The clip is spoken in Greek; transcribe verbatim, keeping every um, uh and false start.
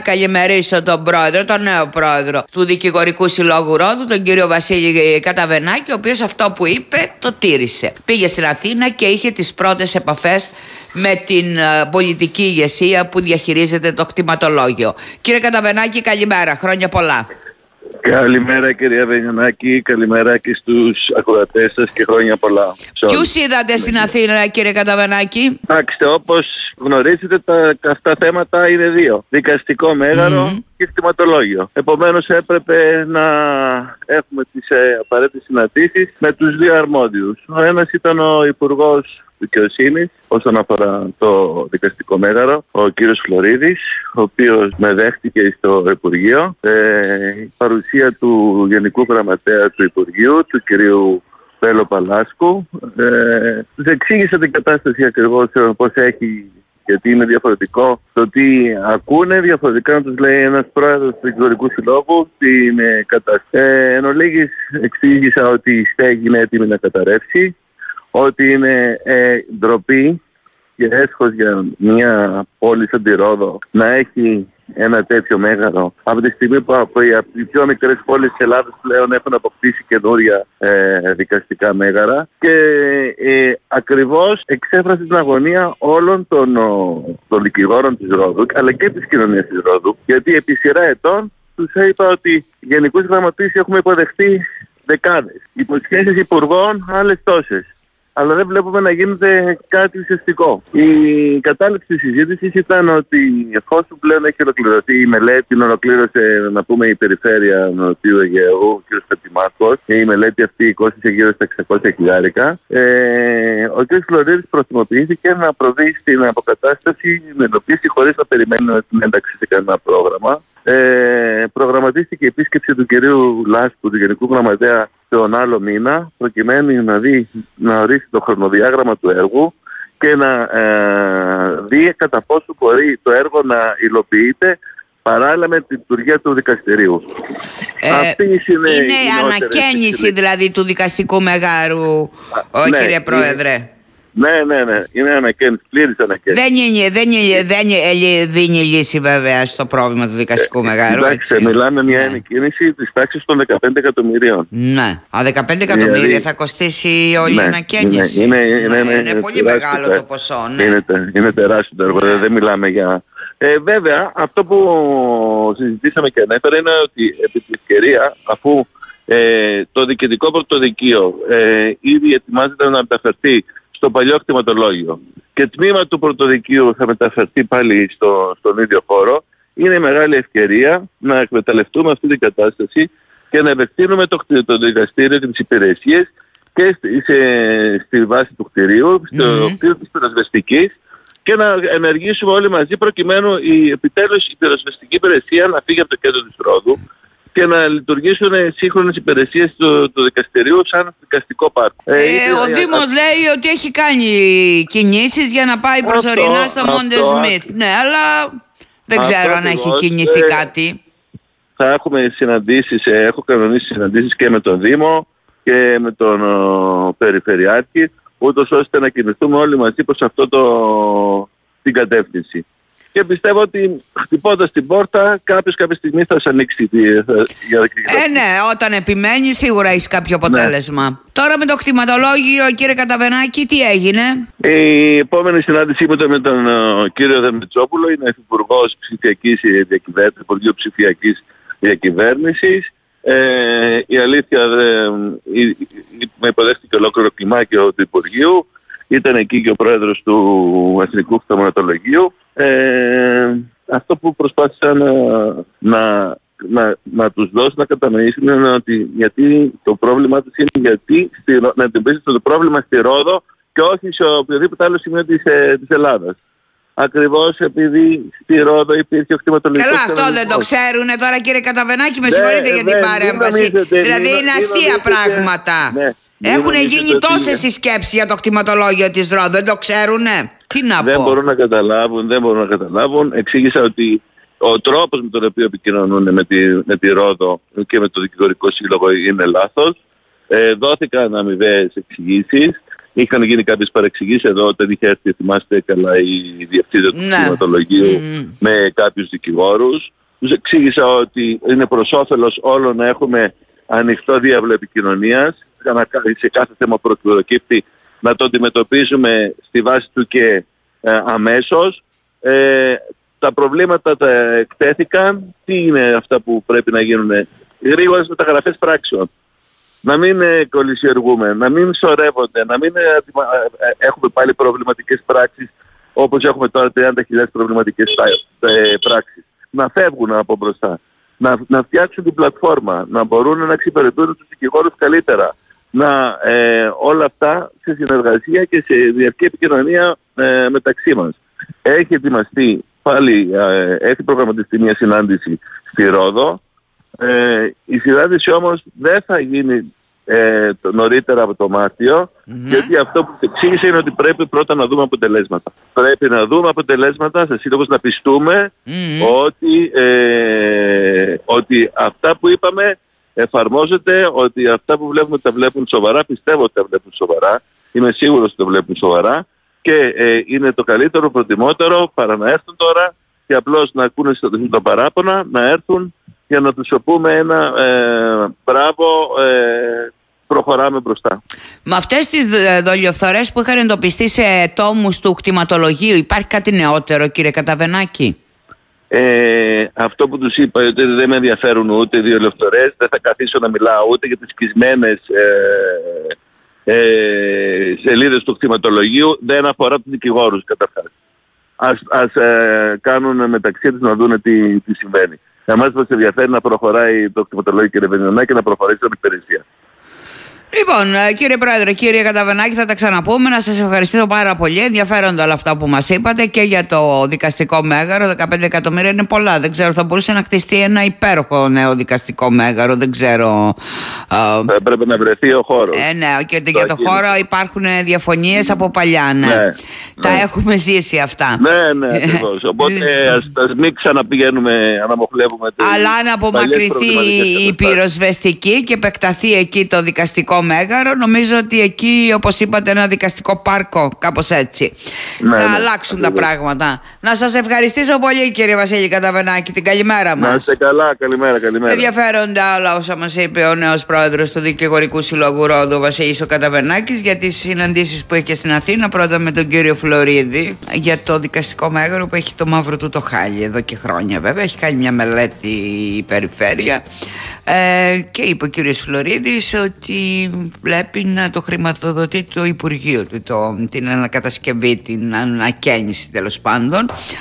Καλημερίσω τον πρόεδρο, τον νέο πρόεδρο του Δικηγορικού Συλλόγου Ρόδου, τον κύριο Βασίλη Καταβενάκη, ο οποίος αυτό που είπε το τήρησε. Πήγε στην Αθήνα και είχε τις πρώτες επαφές με την πολιτική ηγεσία που διαχειρίζεται το κτηματολόγιο. Κύριε Καταβενάκη, καλημέρα, χρόνια πολλά. Καλημέρα κυρία Βενιονάκη, καλημέρα και στους ακροατές σας και χρόνια πολλά. Ποιους είδατε στην Αθήνα, κύριε Καταβενάκη? Άξτε, όπως γνωρίζετε, τα αυτά θέματα είναι δύο. Δικαστικό μέγαρο mm. και κτηματολόγιο. Επομένως έπρεπε να έχουμε τις ε, απαραίτητες συναντήσεις με τους δύο αρμόδιους. Ο ένας ήταν ο Υπουργός Δικαιοσύνης όσον αφορά το δικαστικό μέγαρο, ο κύριος Φλωρίδης, ο οποίος με δέχτηκε στο Υπουργείο. Ε, η παρουσία του Γενικού Γραμματέα του Υπουργείου, του κυρίου Πέλο Παλάσκου, ε, τους εξήγησε την κατάσταση ακριβώς πώς έχει, γιατί είναι διαφορετικό το τι ακούνε, διαφορετικά να τους λέει ένας πρόεδρος του Δικηγορικού Συλλόγου την ε, κατάσταση. Ε, εν ολίγης εξήγησα ότι η στέγη είναι έτοιμη να καταρρεύσει, ότι είναι ε, ντροπή και έσχος για μια πόλη σαν τη Ρόδο να έχει ένα τέτοιο μέγαρο από τη στιγμή που από οι πιο μικρές πόλεις της Ελλάδας πλέον έχουν αποκτήσει καινούρια ε, δικαστικά μέγαρα, και ε, ακριβώς εξέφρασε την αγωνία όλων των, των δικηγόρων της Ρόδου αλλά και της κοινωνίας της Ρόδου, γιατί επί σειρά ετών τους είπα ότι γενικούς γραμματείς έχουμε υποδεχτεί δεκάδες, υποσχέσεις υπουργών άλλες τόσες, αλλά δεν βλέπουμε να γίνεται κάτι ουσιαστικό. Η κατάληξη της συζήτησης ήταν ότι εφόσον πλέον έχει ολοκληρωθεί η μελέτη, την ολοκλήρωσε να πούμε η περιφέρεια Νοτιού Αιγαίου, ο κ. Πετιμάκος, και η μελέτη αυτή κόστησε γύρω στα εξακόσια χιλιάρικα. Ε, ο κ. Φλωρίδης προθυμοποιήθηκε να προβεί στην αποκατάσταση με υλοποίηση χωρίς να περιμένει την ένταξη σε κανένα πρόγραμμα. Ε, προγραμματίστηκε η επίσκεψη του κυρίου Λάσκου, του Γενικού Γραμματέα, τον άλλο μήνα, προκειμένου να δει, να ορίσει το χρονοδιάγραμμα του έργου και να ε, δει κατά πόσο μπορεί το έργο να υλοποιείται παράλληλα με τη λειτουργία του δικαστηρίου. Ε, Αυτή είναι είναι η ανακαίνιση δηλαδή του δικαστικού μεγάρου, ο, ναι, κύριε Πρόεδρε. Είναι... Ναι, ναι, ναι. Είναι ανακαίνιση, πλήρης ανακαίνιση. Δεν, είναι, δεν, είναι, δεν είναι, δίνει λύση βέβαια στο πρόβλημα του δικαστικού ε, μεγάρου. Εντάξει, μιλάμε μια ανακαίνιση της τάξης των δεκαπέντε εκατομμυρίων. Ναι. Α, δεκαπέντε εκατομμύρια δηλαδή, θα κοστίσει όλη ναι, η ανακαίνιση. Είναι, είναι, είναι, είναι, είναι, είναι πολύ μεγάλο το ποσό. Ναι. Είναι, είναι τεράστιο το έργο. Ναι. Δεν μιλάμε για... Ε, βέβαια, αυτό που συζητήσαμε και ανέφερα είναι ότι επί τη ευκαιρία, αφού ε, το διοικητικό πρωτοδικείο ε, ήδη ετοιμάζεται να μεταφερθεί στο παλιό κτηματολόγιο και τμήμα του πρωτοδικείου θα μεταφερθεί πάλι στο, στον ίδιο χώρο, είναι μεγάλη ευκαιρία να εκμεταλλευτούμε αυτή την κατάσταση και να επεκτείνουμε το, το δικαστήριο και τις υπηρεσίες και στη, σε, στη βάση του κτηρίου, στο mm-hmm. κτίριο της πυροσβεστικής, και να ενεργήσουμε όλοι μαζί προκειμένου η, επιτέλους η πυροσβεστική υπηρεσία να φύγει από το κέντρο της Ρόδου και να λειτουργήσουν σύγχρονες υπηρεσίες του, του δικαστηρίου σαν δικαστικό πάρκο. Ε, ε, ο Δήμος α... λέει ότι έχει κάνει κινήσεις για να πάει προσωρινά στο Μόντε Σμιθ. Ναι, αλλά δεν αυτό ξέρω αν έχει κινηθεί ε, κάτι. Θα έχουμε συναντήσεις, ε, έχω κανονίσει συναντήσεις και με τον Δήμο και με τον ο, Περιφερειάρχη, ούτως ώστε να κινηθούμε όλοι μαζί προς αυτό το, την κατεύθυνση. Και πιστεύω ότι χτυπώντας την πόρτα κάποιος κάποια στιγμή θα σε ανοίξει τη, για Ε, ναι, όταν επιμένει σίγουρα έχει κάποιο αποτέλεσμα. Ναι. Τώρα με το κτηματολόγιο, κύριε Καταβενάκη, τι έγινε? Η επόμενη συνάντησή μου με τον uh, κύριο Δεμιτσόπουλο, είναι Υπουργός Ψηφιακής Διακυβέρνησης, Υπουργείο Ψηφιακής Διακυβέρνησης. Ε, η αλήθεια, ε, με υποδέχτηκε ολόκληρο κλιμάκιο του Υπουργείου. Ήταν εκεί και ο πρόεδρος του Εθνικού Κτηματολογίου. Ε, αυτό που προσπάθησα να, να, να, να τους δώσω να κατανοήσουν είναι ότι γιατί το πρόβλημα τους είναι γιατί στη, να εντοπίσουν το πρόβλημα στη Ρόδο και όχι σε οποιοδήποτε άλλο σημείο της, ε, της Ελλάδας. Ακριβώς επειδή στη Ρόδο υπήρχε ο κτηματολογικός. Καλά, αυτό δεν το ξέρουν τώρα, κύριε Καταβενάκη, με συγχωρείτε ναι, για την ναι, παρέμβαση. Δηλαδή μην, είναι αστεία μην, πράγματα. Ναι. Έχουν γίνει τόσες συσκέψεις για το κτηματολόγιο της Ρόδου, δεν το ξέρουνε. Τι να δεν πω. Μπορούν να καταλάβουν, δεν μπορούν να καταλάβουν. Εξήγησα ότι ο τρόπος με τον οποίο επικοινωνούν με τη, με τη Ρόδο και με το Δικηγορικό Σύλλογο είναι λάθος. Ε, δόθηκαν αμοιβαίες εξηγήσεις είχαν γίνει κάποιες παρεξηγήσεις εδώ όταν είχε έρθει, θυμάστε καλά, η διευθύντρια του κτηματολογίου mm. με κάποιους δικηγόρους. Τους εξήγησα ότι είναι προς όφελος όλων να έχουμε ανοιχτό διάβλο επικοινωνίας, σε κάθε θέμα που προκύπτει να το αντιμετωπίζουμε στη βάση του και ε, αμέσως. Ε, τα προβλήματα τα εκτέθηκαν. Τι είναι αυτά που πρέπει να γίνουν? Γρήγορες μεταγραφές πράξεων. Να μην ε, κολλησιεργούμε, να μην σωρεύονται, να μην ε, ε, έχουμε πάλι προβληματικές πράξεις όπως έχουμε τώρα τριάντα χιλιάδες προβληματικές ε, πράξεις. Να φεύγουν από μπροστά. Να, να φτιάξουν την πλατφόρμα, να μπορούν να εξυπηρετούν τους δικηγόρους καλύτερα. Να ε, όλα αυτά σε συνεργασία και σε διαρκή επικοινωνία ε, μεταξύ μας. Έχει ετοιμαστεί πάλι, ε, έχει προγραμματιστεί μια συνάντηση στη Ρόδο. Ε, η συνάντηση όμως δεν θα γίνει ε, το, νωρίτερα από το Μάρτιο, mm-hmm. γιατί αυτό που εξήγησε είναι ότι πρέπει πρώτα να δούμε αποτελέσματα. Πρέπει να δούμε αποτελέσματα, σε σύντομος να πιστούμε mm-hmm. ότι, ε, ότι αυτά που είπαμε εφαρμόζεται, ότι αυτά που βλέπουμε τα βλέπουν σοβαρά. Πιστεύω ότι τα βλέπουν σοβαρά. Είμαι σίγουρος ότι τα βλέπουν σοβαρά και ε, είναι το καλύτερο, προτιμότερο παρά να έρθουν τώρα και απλώς να ακούνε το παράπονα, να έρθουν για να τους πούμε ένα ε, μπράβο, ε, προχωράμε μπροστά. Με αυτές τις δολιοφθορές που είχαν εντοπιστεί σε τόμους του κτηματολογίου, υπάρχει κάτι νεότερο, κύριε Καταβενάκη? Ε, αυτό που τους είπα, ότι δεν με ενδιαφέρουν ούτε οι δολιοφθορές, δεν θα καθίσω να μιλάω ούτε για τις σκισμένες ε, ε, σελίδες του κτηματολογίου, δεν αφορά τους δικηγόρους καταρχάς. Ας, ας ε, κάνουν μεταξύ τους να δουν τι, τι συμβαίνει. Εμάς μας ενδιαφέρει να προχωράει το κτηματολόγιο, κύριε Βενιονάκη, και να προχωρήσει την υπηρεσία. Λοιπόν, κύριε Πρόεδρε, κύριε Καταβενάκη, θα τα ξαναπούμε. Να σας ευχαριστήσω πάρα πολύ. Ενδιαφέροντα όλα αυτά που μας είπατε και για το δικαστικό μέγαρο. δεκαπέντε εκατομμύρια είναι πολλά. Δεν ξέρω, θα μπορούσε να χτιστεί ένα υπέροχο νέο δικαστικό μέγαρο. Δεν ξέρω. Θα έπρεπε να βρεθεί ο χώρος. Ε, ναι, και για το χώρο υπάρχουν διαφωνίες από παλιά. Ναι. Ναι, τα ναι. έχουμε ζήσει αυτά. Ναι, ναι, ακριβώς. Οπότε ας, ας μην ξαναπηγαίνουμε, αναμοχλεύουμε. Αλλά να απομακρυνθεί η πυροσβεστική και επεκταθεί εκεί το δικαστικό μέγαρο. Νομίζω ότι εκεί, όπως είπατε, ένα δικαστικό πάρκο, κάπως έτσι. Ναι, θα ναι, αλλάξουν ναι, τα ναι. πράγματα. Να σας ευχαριστήσω πολύ, κύριε Βασίλη Καταβενάκη. Την καλημέρα μας. Να είστε καλά, καλημέρα, καλημέρα. Ενδιαφέροντα όλα όσα μας είπε ο νέος πρόεδρος του Δικηγορικού Συλλόγου Ρόδου, ο Βασίλης ο Καταβενάκης, για τις συναντήσεις που έχει στην Αθήνα. Πρώτα με τον κύριο Φλωρίδη για το δικαστικό μέγαρο που έχει το μαύρο του το χάλι εδώ και χρόνια, βέβαια. Έχει κάνει μια μελέτη η περιφέρεια. Ε, και είπε ο κύριος Φλωρίδης ότι βλέπει να το χρηματοδοτεί το Υπουργείο του, το, την ανακατασκευή, την ανακαίνιση τέλος πάντων.